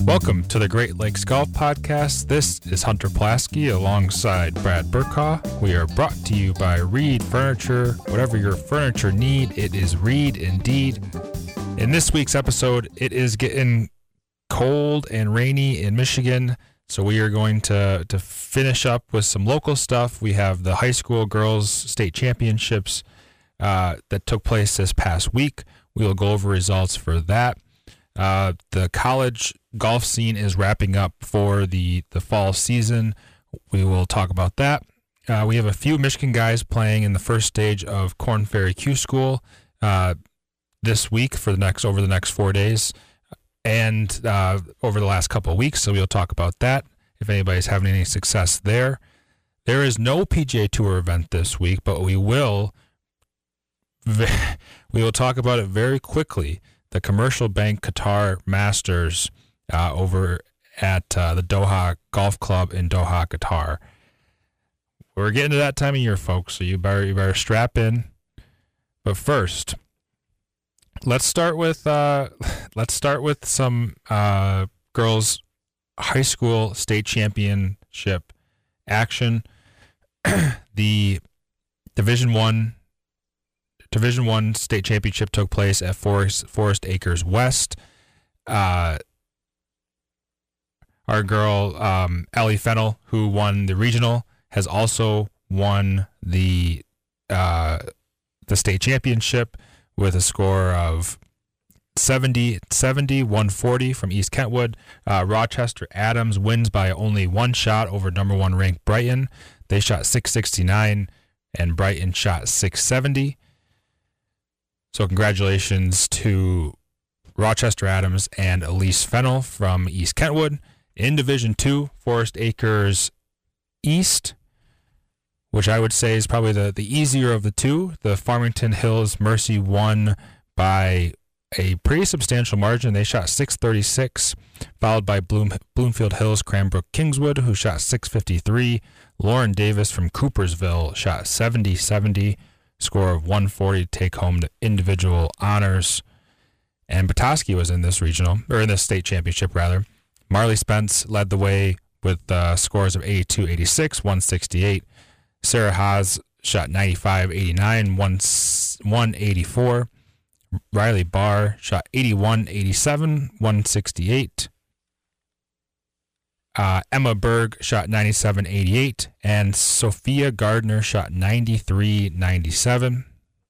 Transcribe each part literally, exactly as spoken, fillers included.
Welcome to the Great Lakes Golf Podcast. This is Hunter Plasky alongside Brad Burkaw. We are brought to you by Reed Furniture. Whatever your furniture need, it is Reed indeed. In this week's episode, it is getting cold and rainy in Michigan, so we are going to, to finish up with some local stuff. We have the high school girls state championships uh, that took place this past week. We will go over results for that. Uh, the college golf scene is wrapping up for the, the fall season. We will talk about that. Uh, we have a few Michigan guys playing in the first stage of Korn Ferry Q School uh, this week for the next over the next four days and uh, over the last couple of weeks. So we'll talk about that if anybody's having any success there. There is no P G A Tour event this week, but we will we will talk about it very quickly. The Commercial Bank Qatar Masters uh, over at uh, the Doha Golf Club in Doha, Qatar. We're getting to that time of year, folks, so you better you better strap in. But first, let's start with uh, let's start with some uh, girls' high school state championship action. The Division One. Division One state championship took place at Forest Forest Acres West. Uh, our girl um, Ellie Fennell, who won the regional, has also won the uh, the state championship with a score of seventy, seventy, one forty from East Kentwood. Uh, Rochester Adams wins by only one shot over number one ranked Brighton. They shot six sixty-nine, and Brighton shot six seventy. So congratulations to Rochester Adams and Elise Fennell from East Kentwood. In Division Two, Forest Acres East, which I would say is probably the, the easier of the two. The Farmington Hills Mercy won by a pretty substantial margin. They shot six thirty-six, followed by Bloom, Bloomfield Hills Cranbrook Kingswood, who shot six fifty-three. Lauren Davis from Coopersville shot seventy seventy. Score of one forty to take home the individual honors. And Petoskey was in this regional, or in this state championship, rather. Marley Spence led the way with uh, scores of eighty-two eighty-six, one sixty-eight. Sarah Haas shot ninety-five eighty-nine, one eighty-four. Riley Barr shot eighty-one eighty-seven, one sixty-eight. Uh, Emma Berg shot ninety-seven eighty-eight, and Sophia Gardner shot ninety-three ninety-seven.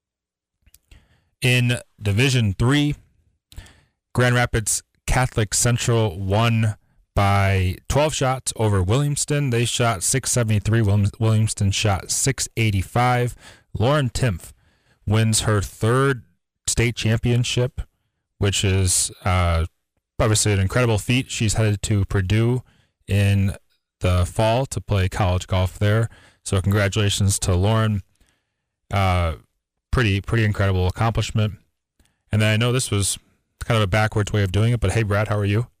In Division three, Grand Rapids Catholic Central won by twelve shots over Williamston. They shot six seventy-three. Williamston shot six eighty-five. Lauren Timpf wins her third state championship, which is uh, obviously an incredible feat. She's headed to Purdue in the fall to play college golf there. So congratulations to Lauren. Uh, pretty, pretty incredible accomplishment. And then I know this was kind of a backwards way of doing it, but hey, Brad, how are you?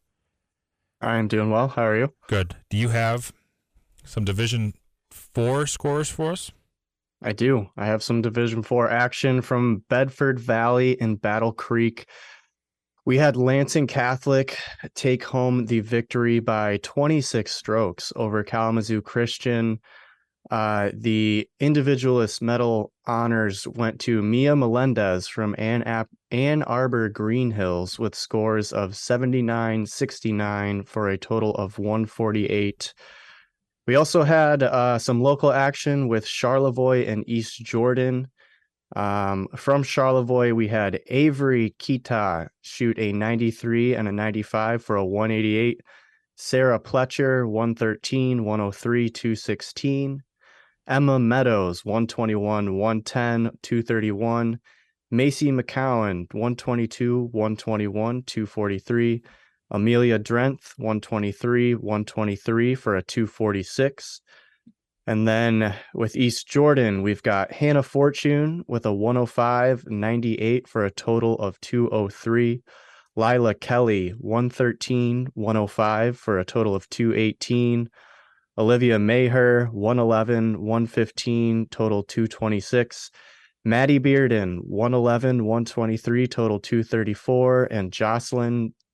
I'm doing well. How are you? Good. Do you have some Division Four scores for us? I do. I have some Division Four action from Bedford Valley and Battle Creek. We had Lansing Catholic take home the victory by twenty-six strokes over Kalamazoo Christian. Uh, the individualist medal honors went to Mia Melendez from Ann, App- Ann Arbor Green Hills with scores of seventy-nine sixty-nine for a total of one forty-eight. We also had uh, some local action with Charlevoix and East Jordan. Um, from Charlevoix, we had Avery Kita shoot a ninety-three and a ninety-five for a one eighty-eight. Sarah Pletcher, one thirteen, one oh three, two sixteen. Emma Meadows, one twenty-one, one ten, two thirty-one. Macy McCowan, one twenty-two, one twenty-one, two forty-three. Amelia Drenth, one twenty-three, one twenty-three for a two forty-six. And then with East Jordan, we've got Hannah Fortune with a one oh five ninety-eight for a total of two oh three. Lila Kelly, one thirteen, one oh five for a total of two eighteen. Olivia Maher, one eleven, one fifteen, total two twenty-six. Maddie Bearden, one eleven, one twenty-three, total two thirty-four. And Jocelyn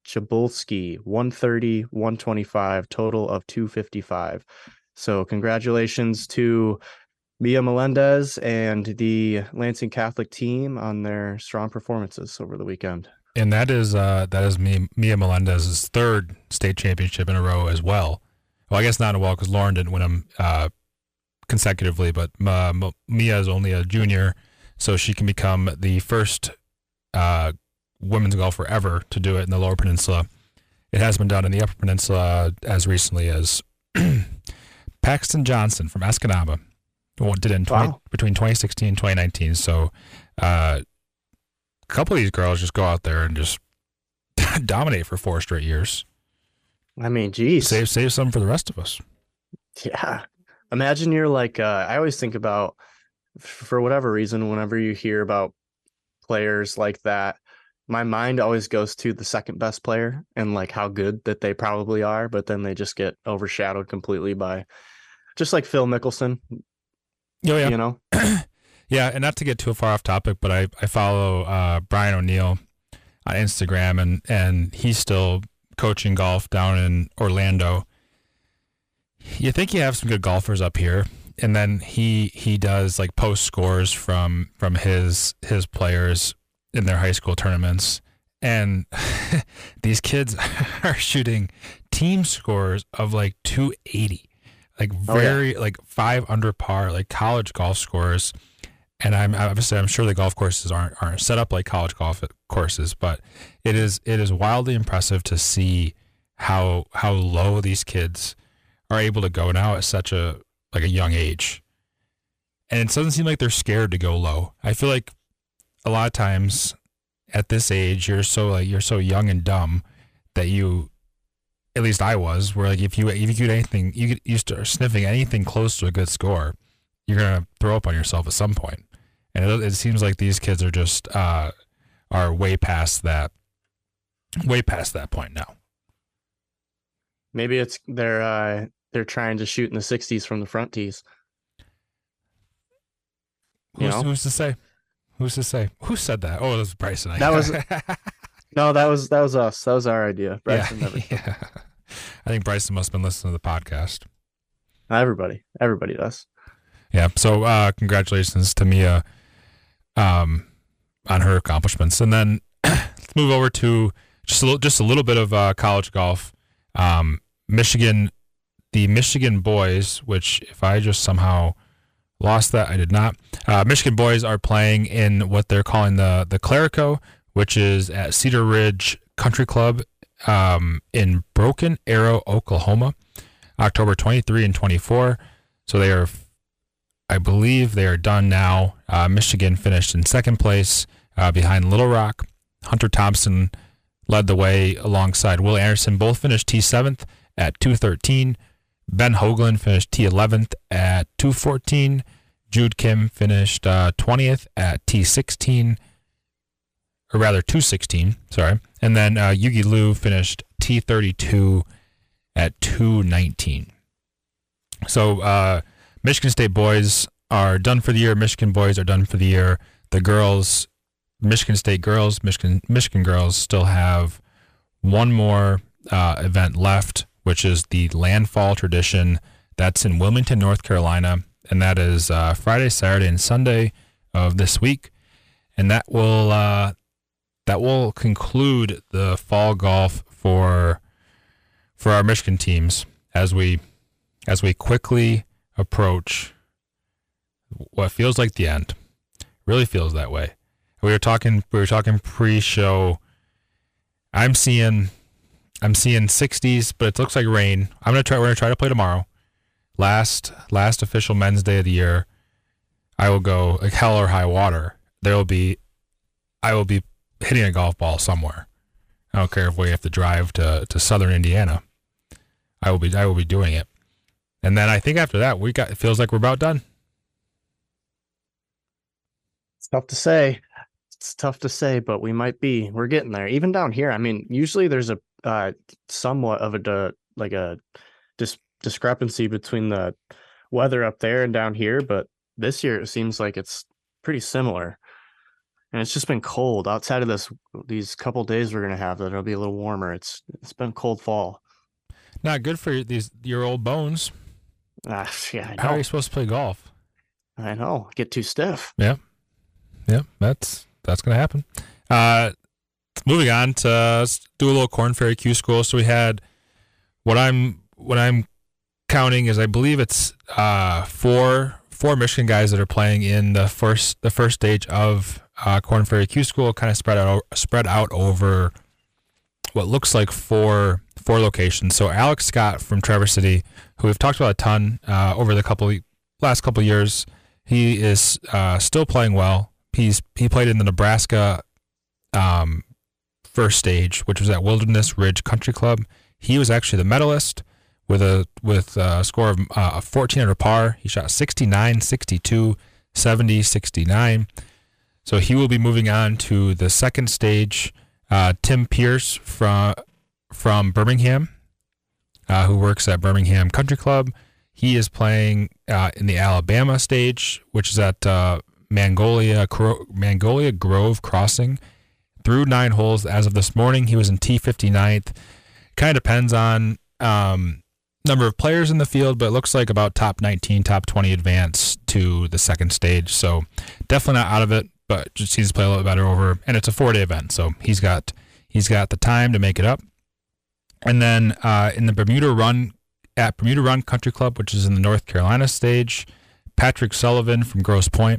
Chabulski, one thirty, one twenty-five, total of two fifty-five. So congratulations to Mia Melendez and the Lansing Catholic team on their strong performances over the weekend. And that is uh, that is Mia Melendez's third state championship in a row as well. Well, I guess not in a while because Lauren didn't win them uh, consecutively, but uh, Mia is only a junior, so she can become the first uh, women's golfer ever to do it in the Lower Peninsula. It has been done in the Upper Peninsula as recently as Paxton Johnson from Escanaba did it in twenty, wow. between twenty sixteen and twenty nineteen. So uh, a couple of these girls just go out there and just dominate for four straight years. I mean, geez. Save, save some for the rest of us. Yeah. Imagine you're like, uh, I always think about, for whatever reason, whenever you hear about players like that, my mind always goes to the second best player and like how good that they probably are, but then they just get overshadowed completely by just like Phil Mickelson. Oh, yeah. You know? Yeah, and not to get too far off topic, but I, I follow uh, Brian O'Neill on Instagram, and, and he's still coaching golf down in Orlando. You think you have some good golfers up here, and then he he does like post scores from from his his players in their high school tournaments, and these kids are shooting team scores of like two eighty, like very oh, yeah. like five under par, like college golf scores. And I'm obviously I'm sure the golf courses aren't aren't set up like college golf courses, but it is it is wildly impressive to see how how low these kids are able to go now at such a like a young age. And it doesn't seem like they're scared to go low. I feel like a lot of times at this age you're so like you're so young and dumb that you, at least I was, where like if you if you get anything you get you start sniffing anything close to a good score, you're gonna throw up on yourself at some point. And it, it seems like these kids are just uh, are way past that, way past that point now. Maybe it's they're uh, they're trying to shoot in the sixties from the front tees. You who's, know? who's to say? Who's to say? Who said that? Oh, it was Bryson. That was no, that was that was us. That was our idea. Bryson yeah, never. Yeah. I think Bryson must have been listening to the podcast. Everybody, everybody does. Yeah. So, uh, congratulations to Mia, um, on her accomplishments, and then let's move over to just a little, just a little bit of uh, college golf. Um, Michigan, the Michigan boys, which if I just somehow lost that, I did not. Uh, Michigan boys are playing in what they're calling the the Clerico, which is at Cedar Ridge Country Club um, in Broken Arrow, Oklahoma, October twenty-third and twenty-fourth. So they are, I believe they are done now. Uh, Michigan finished in second place uh, behind Little Rock. Hunter Thompson led the way alongside Will Anderson. Both finished T seventh at two thirteen. Ben Hoagland finished T eleventh at two fourteen. Jude Kim finished uh, twentieth at T sixteen, or rather two sixteen, sorry. And then uh, Yugi Liu finished T thirty-two at two nineteen. So uh, Michigan State boys are done for the year. Michigan boys are done for the year. The girls, Michigan State girls, Michigan Michigan girls still have one more uh, event left, which is the Landfall Tradition. That's in Wilmington, North Carolina, and that is uh, Friday, Saturday, and Sunday of this week. And that will uh, that will conclude the fall golf for for our Michigan teams as we as we quickly approach what feels like the end. Really feels that way. We were talking we were talking pre-show. I'm seeing I'm seeing sixties, but it looks like rain. I'm gonna try. We're gonna try to play tomorrow. Last last official men's day of the year. I will go like hell or high water. There will be, I will be hitting a golf ball somewhere. I don't care if we have to drive to, to southern Indiana. I will be I will be doing it. And then I think after that we got. It feels like we're about done. It's tough to say. It's tough to say, but we might be. We're getting there. Even down here, I mean, usually there's a uh, somewhat of a like a dis- discrepancy between the weather up there and down here, but this year it seems like it's pretty similar. And it's just been cold outside of this these couple days we're gonna have that it'll be a little warmer. It's it's been cold fall. Not good for these your old bones. Ah, yeah, I How are know. you supposed to play golf? I know. Get too stiff. Yeah, yeah, that's that's gonna happen. Uh, moving on to uh, do a little Corn Ferry Q School. So we had what I'm what I'm counting is I believe it's uh, four four Michigan guys that are playing in the first the first stage of uh, Corn Ferry Q School, kind of spread out spread out over what looks like four four locations. So Alex Scott from Traverse City, who we've talked about a ton uh, over the couple last couple years, he is uh, still playing well. He's he played in the Nebraska um, first stage, which was at Wilderness Ridge Country Club. He was actually the medalist with a with a score of uh, fourteen under par. He shot sixty-nine, sixty-two, seventy, sixty-nine. So he will be moving on to the second stage. Uh, Tim Pierce from from Birmingham, uh, who works at Birmingham Country Club. He is playing uh, in the Alabama stage, which is at uh, Magnolia Cro- Magnolia Grove Crossing. Through nine holes as of this morning, he was in T fifty-ninth. Kind of depends on um, number of players in the field, but it looks like about top nineteen, top twenty advance to the second stage. So definitely not out of it, but just needs to play a little bit better over. And it's a four-day event, so he's got he's got the time to make it up. And then uh, in the Bermuda Run at Bermuda Run Country Club, which is in the North Carolina stage, Patrick Sullivan from Grosse Pointe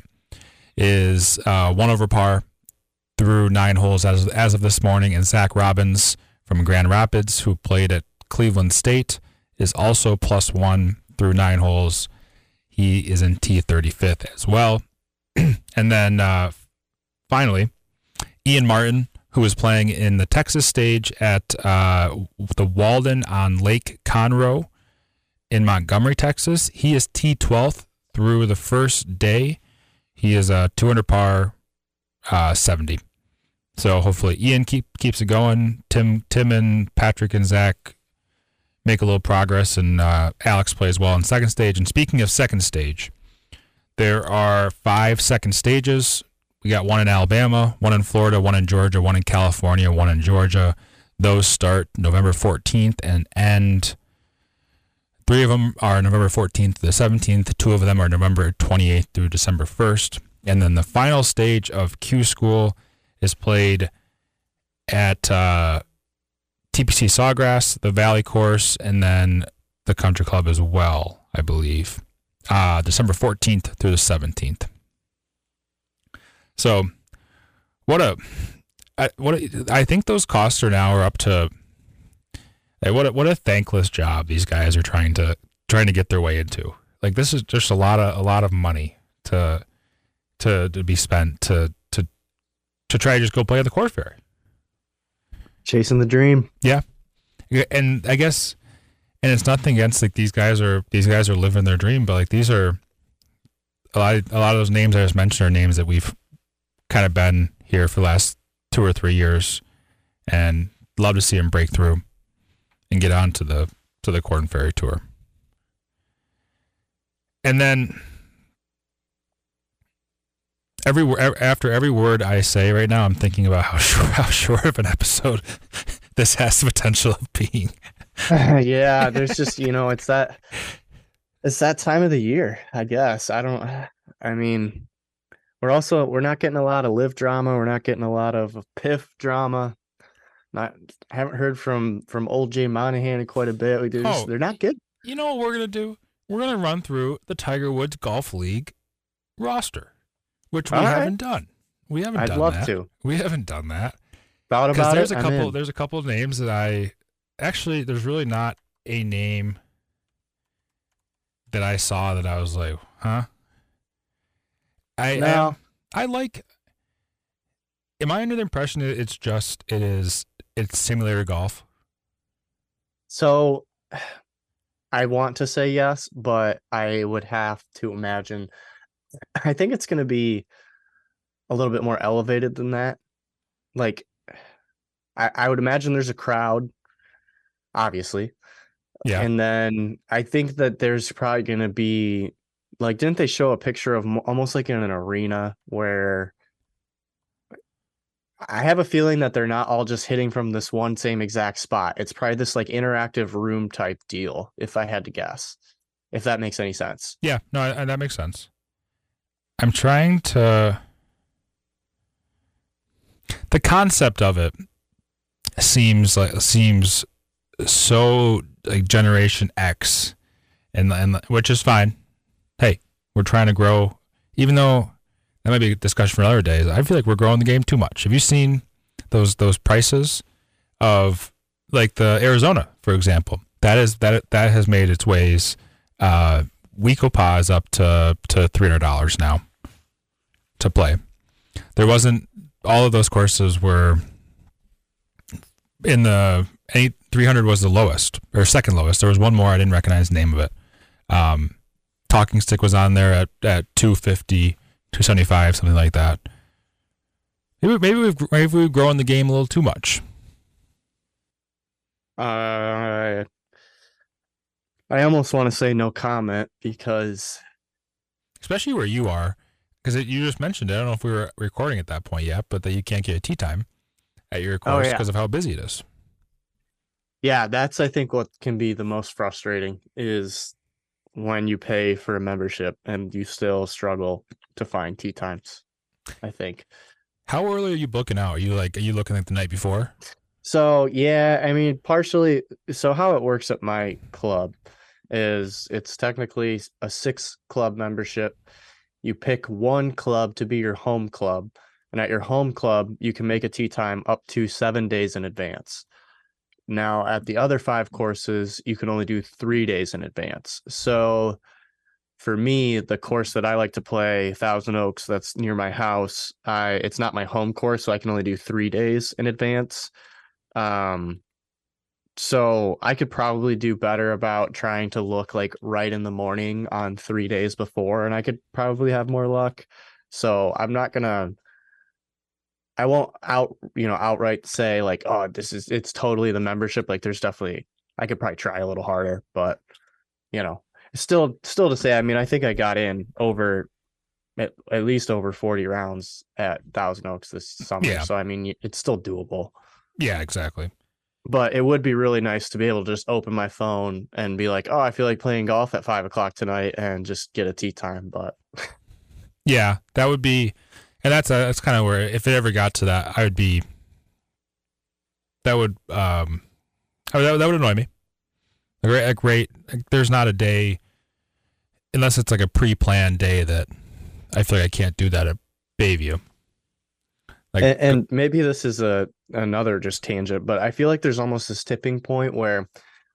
is uh, one over par through nine holes as as of this morning, and Zach Robbins from Grand Rapids, who played at Cleveland State, is also plus one through nine holes. He is in T thirty-fifth as well. And then uh, finally, Ian Martin, who is playing in the Texas stage at uh, the Walden on Lake Conroe in Montgomery, Texas. He is T twelfth through the first day. He is a two under par, uh, seventy. So hopefully Ian keep, keeps it going. Tim, Tim and Patrick and Zach make a little progress, and uh, Alex plays well in second stage. And speaking of second stage, there are five second stages. We got one in Alabama, one in Florida, one in Georgia, one in California, one in Georgia. Those start November fourteenth and end. Three of them are November fourteenth to the seventeenth. Two of them are November twenty-eighth through December first. And then the final stage of Q School is played at uh, T P C Sawgrass, the Valley Course, and then the Country Club as well, I believe. Uh, December fourteenth through the seventeenth. So, what a, I, what a, I think those costs are now are up to. Like what a, what a thankless job these guys are trying to trying to get their way into. Like this is just a lot of a lot of money to to to be spent to to to try to just go play at the Corn Ferry. Chasing the dream. Yeah, and I guess, and it's nothing against like these guys are these guys are living their dream, but like these are a lot of, a lot of those names I just mentioned are names that we've kind of been here for the last two or three years, and love to see them break through and get on to the to the Corn Ferry Tour. And then every after every word I say right now, I'm thinking about how short, how short of an episode this has the potential of being. Yeah, there's just, you know, it's that it's that time of the year, I guess. I don't I mean, we're also we're not getting a lot of live drama, we're not getting a lot of P I F drama. Not haven't heard from from old Jay Monahan in quite a bit. We do Oh, they're not good. You know what we're gonna do? We're gonna run through the Tiger Woods Golf League roster, which we All right. haven't done. We haven't I'd done love that. to. We haven't done that. Thought Because about there's it. a I'm couple in. there's a couple of names that I actually there's really not a name that I saw that I was like, huh? I No. am, I like am I under the impression that it's just it is it's simulator golf? So I want to say yes, but I would have to imagine I think it's going to be a little bit more elevated than that. Like I, I would imagine there's a crowd, obviously. Yeah. And then I think that there's probably going to be like, didn't they show a picture of mo- almost like in an arena where I have a feeling that they're not all just hitting from this one same exact spot. It's probably this like interactive room type deal, if I had to guess, if that makes any sense. Yeah, no, I, I, that makes sense. I'm trying to. The concept of it seems like seems so like Generation X, and and which is fine. Hey, we're trying to grow, even though that might be a discussion for other days. I feel like we're growing the game too much. Have you seen those those prices of like the Arizona, for example? That is that that has made its ways. Uh, We-Ko-Pa is up to to three hundred dollars now to play. There wasn't all of those courses were in the eight three hundred was the lowest or second lowest. There was one more I didn't recognize the name of it. Um, Talking Stick was on there at at two fifty, two seventy-five, something like that. Maybe maybe we've maybe we've grown the game a little too much. Uh, I almost want to say no comment because, especially where you are, because you just mentioned it. I don't know if we were recording at that point yet, but that you can't get a tee time at your course because oh, yeah. of how busy it is. Yeah, that's I think what can be the most frustrating is when you pay for a membership and you still struggle to find tee times, I think. How early are you booking out? Are you like are you looking at the night before? So yeah, I mean partially so how it works at my club is it's technically a six club membership. You pick one club to be your home club, and at your home club you can make a tee time up to seven days in advance. Now at the other five courses you can only do three days in advance. So for me, the course that I like to play, Thousand Oaks, that's near my house, I it's not my home course, so I can only do three days in advance. Um, so I could probably do better about trying to look like right in the morning on three days before, and I could probably have more luck. So I'm not gonna, I won't out, you know, outright say like, oh, this is, it's totally the membership. Like there's definitely, I could probably try a little harder, but you know, still, still to say, I mean, I think I got in over at, at least over forty rounds at Thousand Oaks this summer. Yeah. So, I mean, it's still doable. Yeah, exactly. But it would be really nice to be able to just open my phone and be like, oh, I feel like playing golf at five o'clock tonight and just get a tee time. But yeah, that would be, and that's, a, that's kind of where, if it ever got to that, I would be, that would, um, I would, that, that would annoy me. A great, a great, there's not a day, unless it's like a pre-planned day that I feel like I can't do that at Bayview. Like, and, and maybe this is a another just tangent, but I feel like there's almost this tipping point where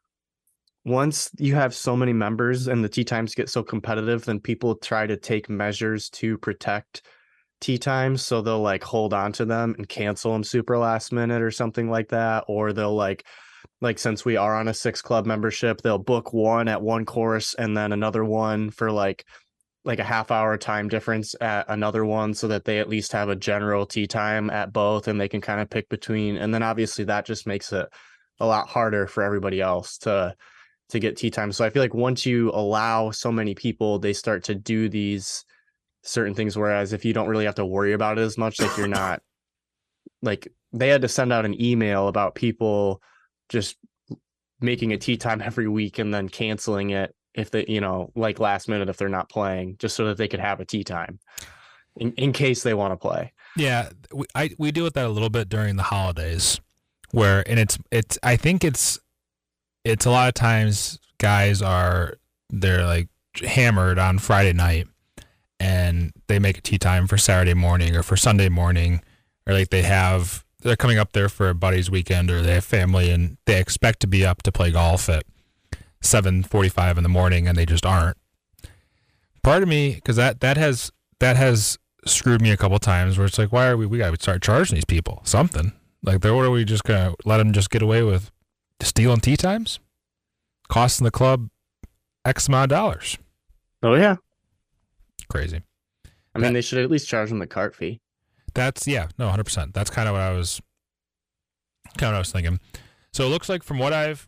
once you have so many members and the tee times get so competitive, then people try to take measures to protect tee times. So they'll like hold on to them and cancel them super last minute or something like that. Or they'll like, like since we are on a six club membership, they'll book one at one course and then another one for like like a half hour time difference at another one so that they at least have a general tee time at both and they can kind of pick between. And then obviously that just makes it a lot harder for everybody else to to get tee time. So I feel like once you allow so many people, they start to do these certain things. Whereas if you don't really have to worry about it as much, like you're not like they had to send out an email about people just making a tee time every week and then canceling it if they, you know, like last minute if they're not playing, just so that they could have a tee time in, in case they want to play. Yeah, we I we deal with that a little bit during the holidays, where and it's it's I think it's it's a lot of times guys are they're like hammered on Friday night and they make a tee time for Saturday morning or for Sunday morning, or like they have they're coming up there for a buddy's weekend or they have family and they expect to be up to play golf at seven forty-five in the morning and they just aren't. Part of me, because that that has that has screwed me a couple times where it's like, why are we we gotta start charging these people something? Like, they're what are we just gonna let them just get away with stealing tee times, costing the club X amount of dollars? Oh yeah, crazy. I mean, that, they should at least charge them the cart fee. That's yeah, no, one hundred percent. That's kind of what I was kind of what I was thinking. So it looks like from what I've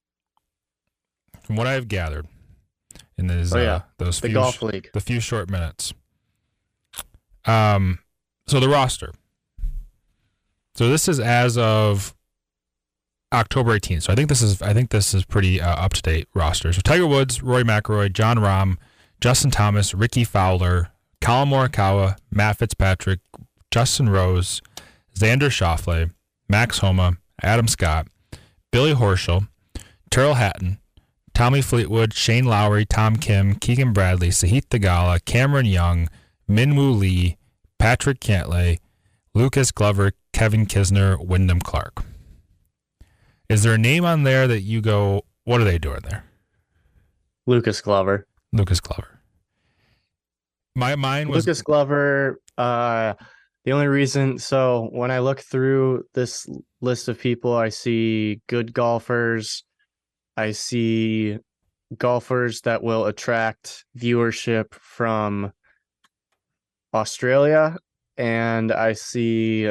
From what I've gathered in those, oh, yeah. uh, those the few golf sh- league, the few short minutes. Um, so the roster. So this is as of October eighteenth. So I think this is I think this is pretty uh, up to date roster. So Tiger Woods, Rory McIlroy, Jon Rahm, Justin Thomas, Ricky Fowler, Colin Morikawa, Matt Fitzpatrick, Justin Rose, Xander Schauffele, Max Homa, Adam Scott, Billy Horschel, Tyrrell Hatton, Tommy Fleetwood, Shane Lowry, Tom Kim, Keegan Bradley, Sahith Theegala, Cameron Young, Minwoo Lee, Patrick Cantlay, Lucas Glover, Kevin Kisner, Wyndham Clark. Is there a name on there that you go, what are they doing there? Lucas Glover. Lucas Glover. My mind was Lucas Glover. Uh, the only reason, so when I look through this list of people, I see good golfers. I see golfers that will attract viewership from Australia, and I see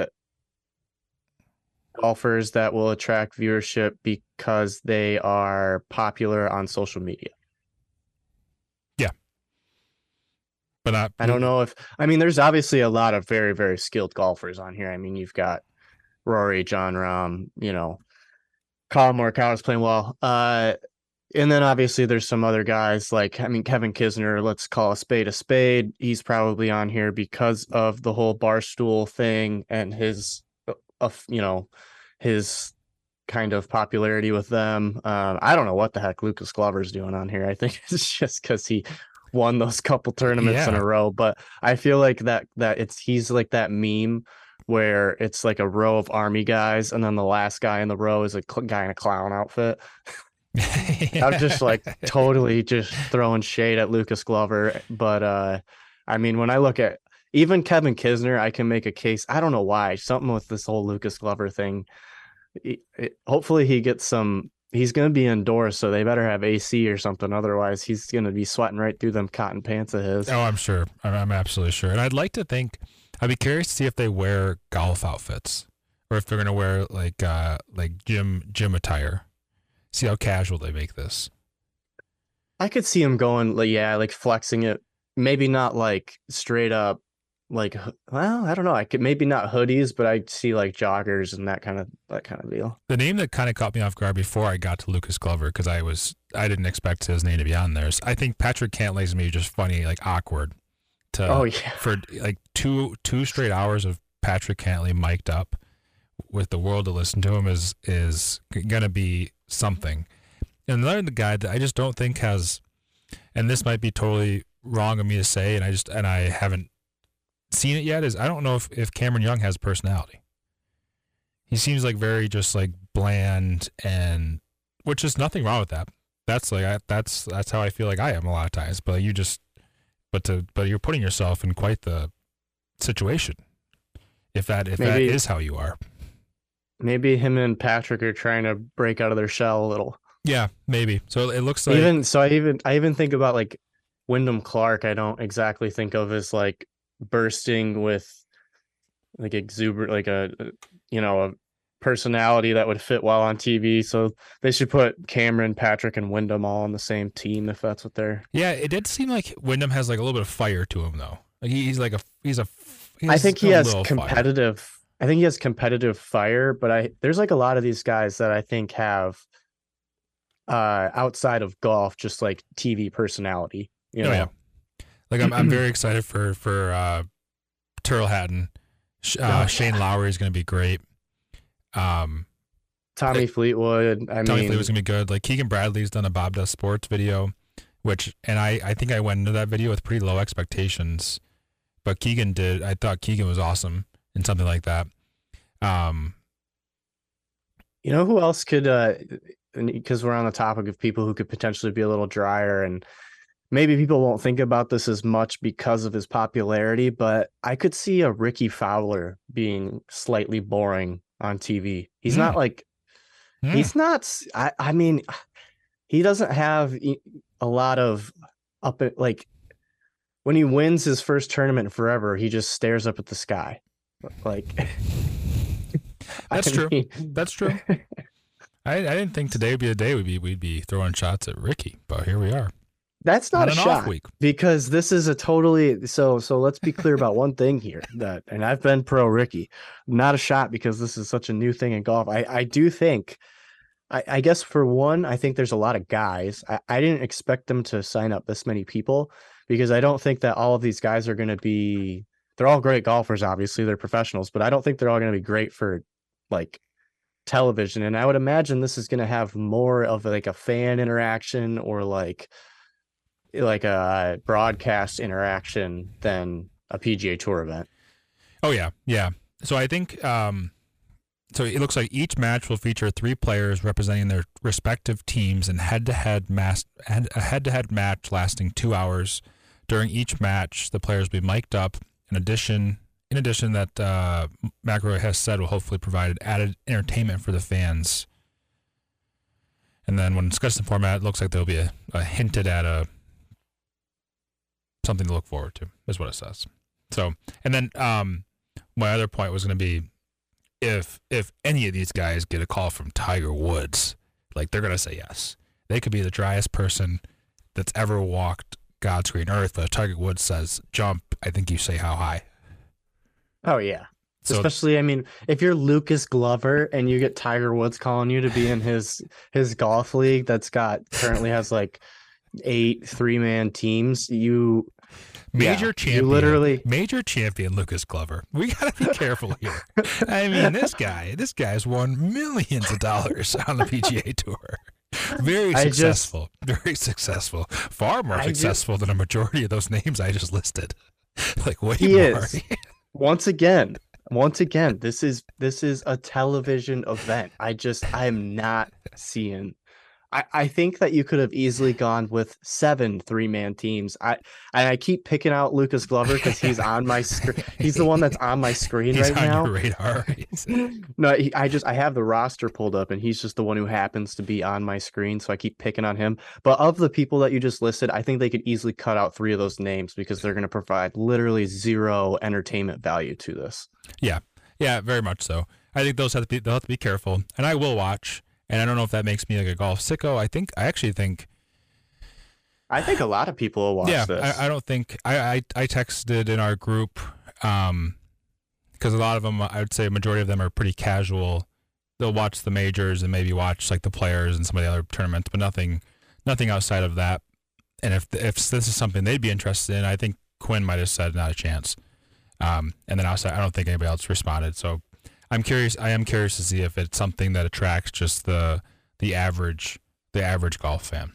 golfers that will attract viewership because they are popular on social media. Yeah. But not, I don't know if, I mean, there's obviously a lot of very, very skilled golfers on here. I mean, you've got Rory, Jon Rahm, you know, Colin Morikawa's playing well. Uh, and then obviously there's some other guys like, I mean, Kevin Kisner, let's call a spade a spade. He's probably on here because of the whole Barstool thing and his, uh, you know, his kind of popularity with them. Um, I don't know what the heck Lucas Glover's doing on here. I think it's just because he won those couple tournaments yeah. in a row. But I feel like that that it's he's like that meme where it's like a row of army guys, and then the last guy in the row is a cl- guy in a clown outfit. yeah. I'm just like totally just throwing shade at Lucas Glover. But uh, I mean, when I look at even Kevin Kisner, I can make a case. I don't know why. Something with this whole Lucas Glover thing. It, it, hopefully he gets some. He's going to be indoors, so they better have A C or something. Otherwise, he's going to be sweating right through them cotton pants of his. Oh, I'm sure. I'm, I'm absolutely sure. And I'd like to think, I'd be curious to see if they wear golf outfits or if they're going to wear like uh, like gym gym attire. See how casual they make this. I could see him going, like, yeah, like flexing it. Maybe not like straight up. Like, well, I don't know. I could maybe not hoodies, but I see like joggers and that kind of that kind of deal. The name that kind of caught me off guard before I got to Lucas Glover, because I was I didn't expect his name to be on there. So I think Patrick Cantlay's me just funny, like awkward. To oh yeah, for like two two straight hours of Patrick Cantlay mic'd up with the world to listen to him is is gonna be something. And another guy that I just don't think has, and this might be totally wrong of me to say, and I just and I haven't seen it yet, is I don't know if, if Cameron Young has personality. He seems like very just like bland, and which is nothing wrong with that. That's like I, that's that's how I feel like I am a lot of times. But you just but to but you're putting yourself in quite the situation if that if maybe, that is how you are. Maybe him and Patrick are trying to break out of their shell a little. Yeah, maybe. So it looks like even so. I even I even think about like Wyndham Clark. I don't exactly think of as like bursting with like exuberant, like a, you know, a personality that would fit well on T V. So they should put Cameron, Patrick, and Wyndham all on the same team if that's what they're. Yeah, it did seem like Wyndham has like a little bit of fire to him though. Like he, he's like a he's a. He I think he has competitive. Fire. I think he has competitive fire, but I there's like a lot of these guys that I think have uh outside of golf just like T V personality. You know. Oh, yeah. Like I'm, I'm very excited for for uh, Tyrrell Hatton. Uh, oh, Shane yeah. Lowry is going to be great. Um, Tommy it, Fleetwood. I Tommy mean, Fleetwood's going to be good. Like Keegan Bradley's done a Bob Does Sports video, which and I I think I went into that video with pretty low expectations, but Keegan did. I thought Keegan was awesome in something like that. Um, you know who else could? Uh, because we're on the topic of people who could potentially be a little drier and. Maybe people won't think about this as much because of his popularity, but I could see a Ricky Fowler being slightly boring on T V. He's mm. not like, mm. he's not, I, I mean, he doesn't have a lot of up at like when he wins his first tournament forever, he just stares up at the sky. Like, that's I true. Mean, that's true. I, I didn't think today would be the day we'd be, we'd be throwing shots at Ricky, but here we are. That's not on a an off shot week. because this is a totally so so let's be clear about one thing here that and I've been pro Ricky, not a shot because this is such a new thing in golf. I I do think I, I guess for one, I think there's a lot of guys. I, I didn't expect them to sign up this many people because I don't think that all of these guys are going to be they're all great golfers, obviously, they're professionals, but I don't think they're all going to be great for like television. And I would imagine this is going to have more of like a fan interaction or like like a broadcast interaction than a P G A Tour event. Oh yeah, yeah. So I think um, so. It looks like each match will feature three players representing their respective teams in head-to-head mass a head-to-head match lasting two hours. During each match, the players will be mic'd up. In addition, in addition, that uh, McIlroy has said will hopefully provide added entertainment for the fans. And then when discussing the format, it looks like there'll be a, a hinted at a something to look forward to, is what it says. So, and then um, my other point was going to be if if any of these guys get a call from Tiger Woods, like they're going to say yes. They could be the driest person that's ever walked God's green earth, but if Tiger Woods says jump, I think you say how high. Oh yeah. So, especially, I mean, if you're Lucas Glover and you get Tiger Woods calling you to be in his his golf league that's got currently has like eight three-man teams, you major yeah, champion, you literally major champion Lucas Glover. We gotta be careful here. I mean, this guy, this guy's won millions of dollars on the P G A Tour. Very successful, just, very successful, far more I successful just, than a majority of those names I just listed. Like way he more. Is. Once again, once again, this is this is a television event. I just I'm not seeing. I, I think that you could have easily gone with seven three-man teams. I and I keep picking out Lucas Glover because he's on my screen. He's the one that's on my screen he's right on now. Your radar. No, he, I just I have the roster pulled up, and he's just the one who happens to be on my screen. So I keep picking on him. But of the people that you just listed, I think they could easily cut out three of those names because they're going to provide literally zero entertainment value to this. Yeah, yeah, very much so. I think those have to be they'll have to be careful, and I will watch. And I don't know if that makes me like a golf sicko. I think I actually think. I think a lot of people will watch yeah, this. I, I don't think I, I I texted in our group, um, because a lot of them, I would say, a majority of them are pretty casual. They'll watch the majors and maybe watch like the players and some of the other tournaments, but nothing, nothing outside of that. And if if this is something they'd be interested in, I think Quinn might have said not a chance. Um, and then outside, I don't think anybody else responded. So. I'm curious. I am curious to see if it's something that attracts just the the average the average golf fan.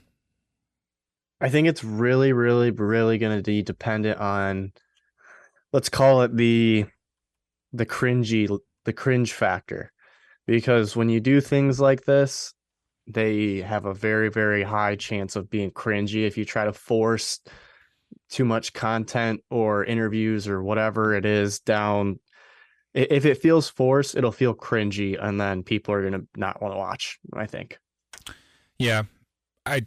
I think it's really, really, really going to be dependent on, let's call it the the cringy the cringe factor, because when you do things like this, they have a very, very high chance of being cringy if you try to force too much content or interviews or whatever it is down. If it feels forced, it'll feel cringy, and then people are going to not want to watch, I think. Yeah. I,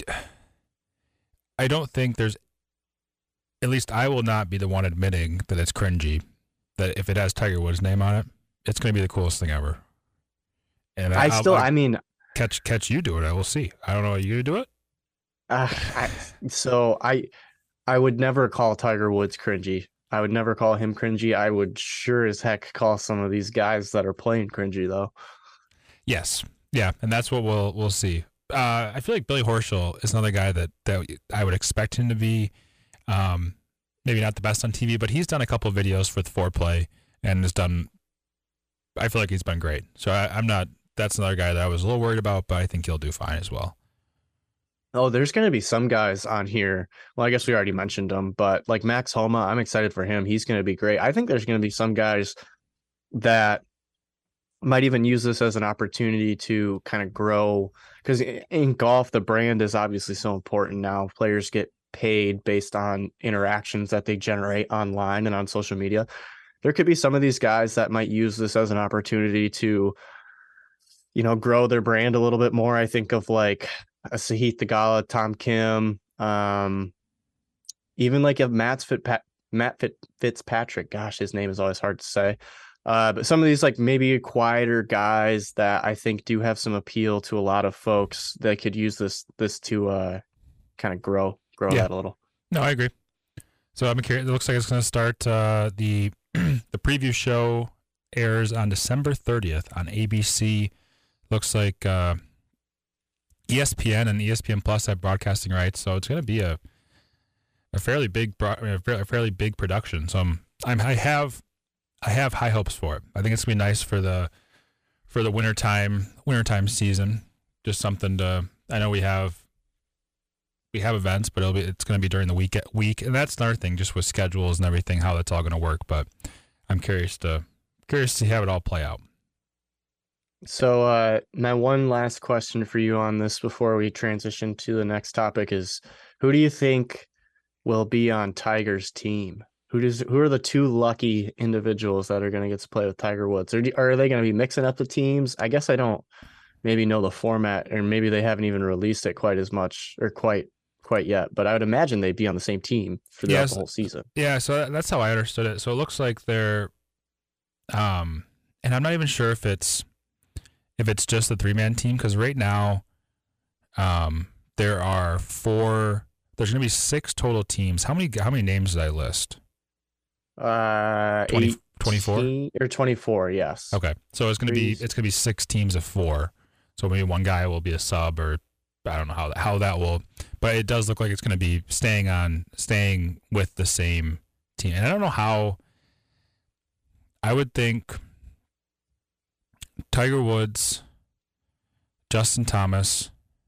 I don't think there's, at least I will not be the one admitting that it's cringy, that if it has Tiger Woods' name on it, it's going to be the coolest thing ever. And I I'll, still, I'll I mean. Catch catch you do it, I will see. I don't know, are you going to do it? Uh, I, so I, I would never call Tiger Woods cringy. I would never call him cringy. I would sure as heck call some of these guys that are playing cringy, though. Yes. Yeah, and that's what we'll we'll see. Uh, I feel like Billy Horschel is another guy that, that I would expect him to be um, maybe not the best on T V, but he's done a couple of videos with Foreplay and has done – I feel like he's been great. So I, I'm not – that's another guy that I was a little worried about, but I think he'll do fine as well. Oh, there's going to be some guys on here. Well, I guess we already mentioned them, but like Max Homa, I'm excited for him. He's going to be great. I think there's going to be some guys that might even use this as an opportunity to kind of grow, because in golf, the brand is obviously so important now. Players get paid based on interactions that they generate online and on social media. There could be some of these guys that might use this as an opportunity to, you know, grow their brand a little bit more. I think of like a Sahith Theegala, Tom Kim, um, even like a Matt, Fitzpat- Matt Fitzpatrick. Gosh, his name is always hard to say. Uh, but some of these like maybe quieter guys that I think do have some appeal to a lot of folks that could use this this to uh, kind of grow grow Yeah. that a little. No, I agree. So I'm curious. It looks like it's going to start uh, the the preview show airs on December thirtieth on A B C. Looks like uh, E S P N and E S P N Plus have broadcasting rights, so it's going to be a a fairly big bro- a fairly a fairly big production. So I'm, I'm I have I have high hopes for it. I think it's going to be nice for the for the wintertime wintertime season. Just something to I know we have we have events, but it'll be it's going to be during the week week, and that's another thing, just with schedules and everything, how that's all going to work. But I'm curious to curious to see how it all play out. So, uh, my one last question for you on this before we transition to the next topic is, who do you think will be on Tiger's team? Who does? Who are the two lucky individuals that are going to get to play with Tiger Woods? Or do, are they going to be mixing up the teams? I guess I don't maybe know the format, or maybe they haven't even released it quite as much or quite quite yet. But I would imagine they'd be on the same team for Yes. the whole season. Yeah, so that's how I understood it. So it looks like they're, um, and I'm not even sure if it's if it's just the three man team, because right now, um, there are four. There's going to be six total teams. How many? How many names did I list? Uh, twenty, twenty-four or twenty-four, yes. Okay, so it's going to be Threes. it's going to be six teams of four. So maybe one guy will be a sub, or I don't know how how that will. But it does look like it's going to be staying on staying with the same team, and I don't know how. I would think Tiger Woods, Justin Thomas,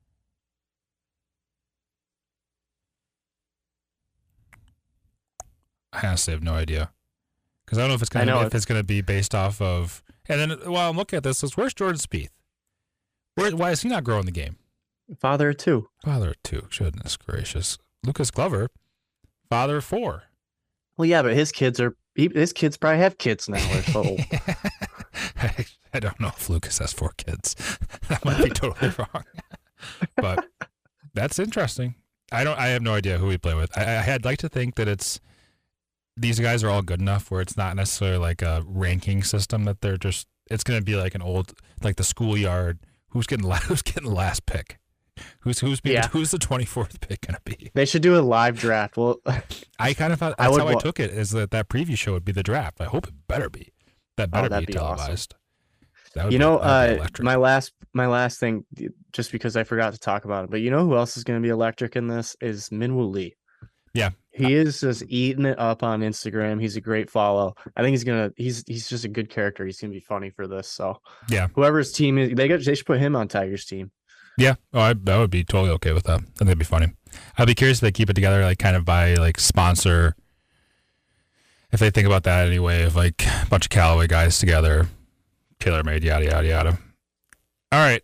I honestly have no idea, because I don't know if it's going I know to if it- it's going to be based off of. And then while I'm looking at this, is where's Jordan Spieth? Where, why is he not growing the game? Father of two. Father of two, goodness gracious. Lucas Glover, father of four. Well, yeah, but his kids are he, his kids probably have kids now. They're so old. I, I don't know if Lucas has four kids. That might be totally wrong. But that's interesting. I don't. I have no idea who we play with. I, I'd like to think that it's these guys are all good enough where it's not necessarily like a ranking system, that they're just. It's going to be like an old, like the schoolyard. Who's getting la- who's getting the last pick? Who's who's being, Yeah. who's the twenty-fourth pick going to be? They should do a live draft. Well, I kind of thought I that's would how I wa- took it, is that that preview show would be the draft. I hope it better be. That better Oh, that'd be be awesome. televised. That would you be- know, that'd be uh, electric. my last my last thing, just because I forgot to talk about it, but you know who else is going to be electric in this is Minwoo Lee. Yeah. He is just eating it up on Instagram. He's a great follow. I think he's gonna. He's he's just a good character. He's gonna be funny for this. So Yeah. whoever's team is, they got they should put him on Tiger's team. Yeah, oh, I, I would be totally okay with that. I think that'd be funny. I'd be curious if they keep it together, like kind of by like sponsor. If they think about that anyway, of like a bunch of Callaway guys together, tailor-made, yada yada yada. All right,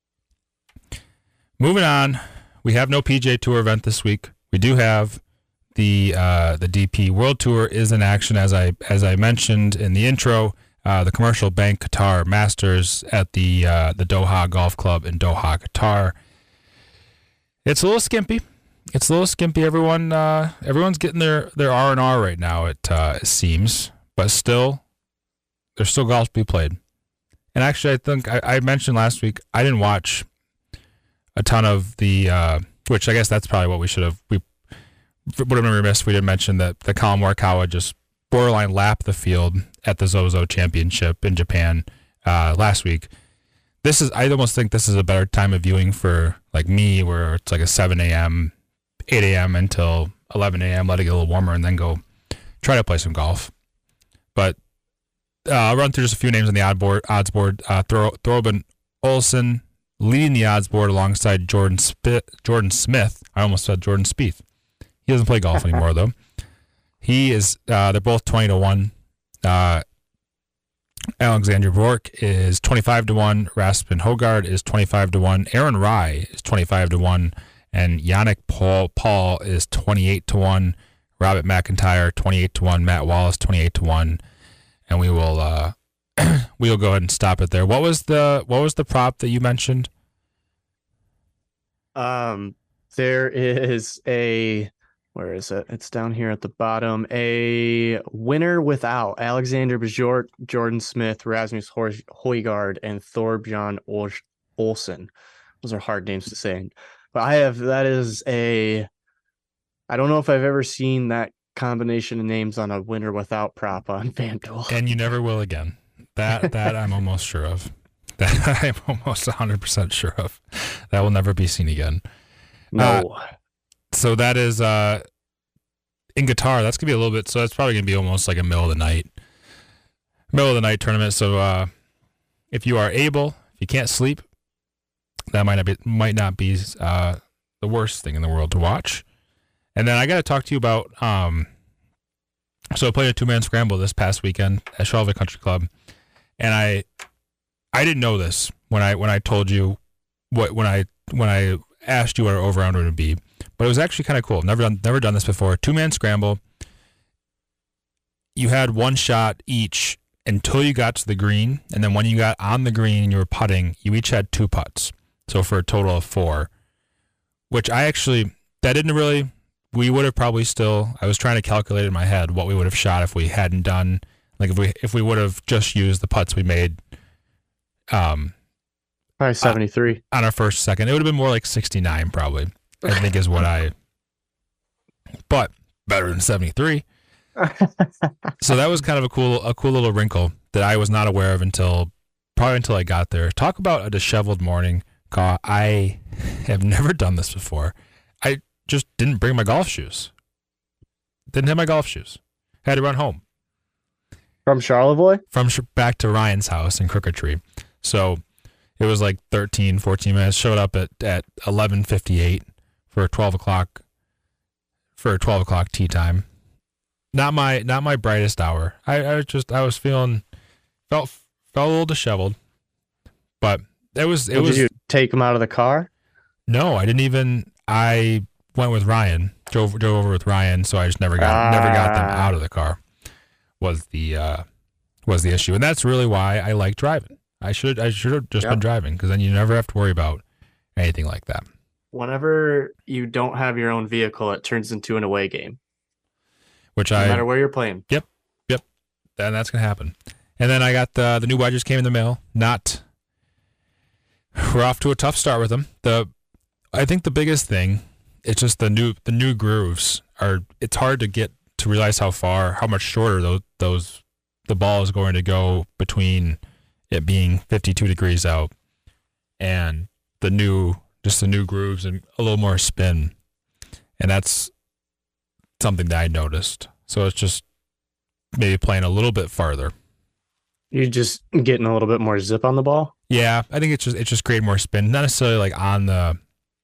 moving on. We have no P G A Tour event this week. We do have the uh, the D P World Tour is in action, as I as I mentioned in the intro. Uh, the Commercial Bank Qatar Masters at the uh, the Doha Golf Club in Doha, Qatar. It's a little skimpy. It's a little skimpy. Everyone, uh, everyone's getting their their R and R right now. It, uh, it seems, but still, there's still golf to be played. And actually, I think I, I mentioned last week I didn't watch a ton of the, uh, which I guess that's probably what we should have. We would have been remiss if we didn't mention that the Colin Morikawa just borderline lapped the field at the Zozo Championship in Japan uh, last week. This is, I almost think this is a better time of viewing for like me, where it's like a seven a.m., eight a.m. until eleven a.m., let it get a little warmer, and then go try to play some golf. But uh, I'll run through just a few names on the odd board, odds board. Uh, Thor- Thorben Olsen leading the odds board alongside Jordan Sp- Jordan Smith. I almost said Jordan Spieth. He doesn't play golf anymore, though. He is, uh, they're both twenty to one. Uh, Alexander Bork is twenty-five to one. Rasmus Hogard is twenty-five to one. Aaron Rye is twenty-five to one. And Yannick Paul Paul is twenty-eight to one. Robert McIntyre, twenty-eight to one. Matt Wallace, twenty-eight to one. And we will uh, we'll go ahead and stop it there. What was the what was the prop that you mentioned? Um, there is a where is it? It's down here at the bottom. A winner without Alexander Bjork, Jordan Smith, Rasmus Højgaard, and Thorbjørn Ol- Olsen. Those are hard names to say. But I have that is a I don't know if I've ever seen that combination of names on a winner without prop on FanDuel. And you never will again. That that I'm almost sure of. That I'm almost one hundred percent sure of. That will never be seen again. No. Uh, so that is uh, in guitar. That's gonna be a little bit. So that's probably gonna be almost like a middle of the night, middle of the night tournament. So uh, if you are able, if you can't sleep, that might not be might not be uh, the worst thing in the world to watch. And then I got to talk to you about. Um, so I played a two man scramble this past weekend at Charlotte Country Club, and I. I didn't know this when I when I told you what when I when I asked you what our over under would be, but it was actually kind of cool. Never done never done this before. Two man scramble. You had one shot each until you got to the green, and then when you got on the green and you were putting, you each had two putts. So for a total of four, which I actually that didn't really. We would have probably still. I was trying to calculate in my head what we would have shot if we hadn't done like if we if we would have just used the putts we made. Um, probably seventy-three uh, on our first second. It would have been more like sixty-nine, probably. I think is what I. But better than seventy-three. So that was kind of a cool, a cool little wrinkle that I was not aware of until probably until I got there. Talk about a disheveled morning. I have never done this before. I just didn't bring my golf shoes. Didn't have my golf shoes. Had to run home from Charlevoix, from back to Ryan's house in Crooked Tree. So it was like thirteen, fourteen minutes. Showed up at, at eleven fifty-eight for a twelve o'clock for a twelve o'clock tea time. Not my not my brightest hour. I, I was just I was feeling felt felt a little disheveled, but it was it Did was. you take them out of the car? No, I didn't even. I went with Ryan. Drove drove over with Ryan, so I just never got ah. never got them out of the car. Was the uh, was the issue, and that's really why I like driving. I should I should have just yep. been driving because then you never have to worry about anything like that. Whenever you don't have your own vehicle, it turns into an away game. Which no I no matter where you're playing. Yep, yep, and that's gonna happen. And then I got the the new wedges came in the mail. Not we're off to a tough start with them. The I think the biggest thing it's just the new the new grooves are. It's hard to get to realize how far how much shorter those those the ball is going to go between it being fifty-two degrees out and the new just the new grooves and a little more spin, and that's something that I noticed. So it's just maybe playing a little bit farther. You're just getting a little bit more zip on the ball. Yeah, I think it's just it's just creating more spin, not necessarily like on the.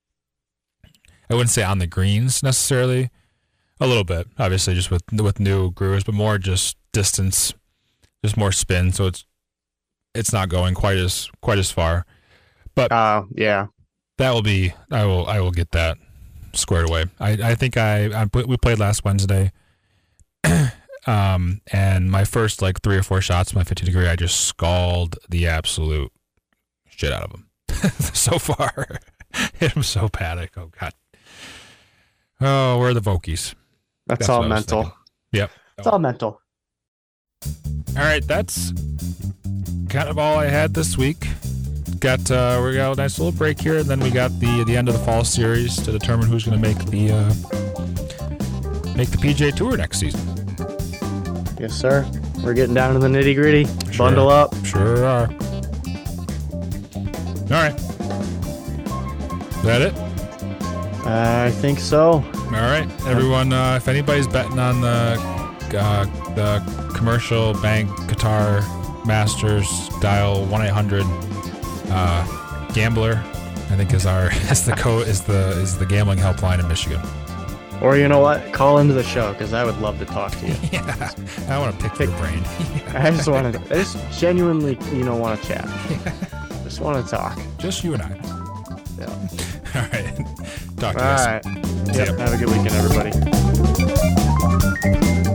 I wouldn't say on the greens necessarily, a little bit obviously just with with new grooves, but more just distance, just more spin. So it's it's not going quite as quite as far. But uh, yeah, that will be. I will I will get that squared away. I I think I, I we played last Wednesday. Um, and my first like three or four shots, my fifty degree, I just scalded the absolute shit out of them. So far, hit him so bad. Oh God. Oh, where are the Vokies? That's, that's all mental. Yep. It's oh. all mental. All right, that's kind of all I had this week. Got uh, we got a nice little break here, and then we got the the end of the fall series to determine who's going to make the uh, make the P G A Tour next season. Yes, sir. We're getting down to the nitty gritty. Sure. Bundle up. Sure are. All right. Is that it? Uh, I think so. All right, everyone. Uh, if anybody's betting on the uh, the commercial bank Qatar Masters, dial one eight hundred uh, gambler. I think is our is the code is the is the gambling helpline in Michigan. Or you know what? Call into the show because I would love to talk to you. Yeah, I want to pick, pick your brain. I just want to. I just genuinely, you know, want to chat. Yeah. Just want to talk. Just you and I. Yeah. All right. Talk to you All guys. right. Yep. Have a good weekend, everybody.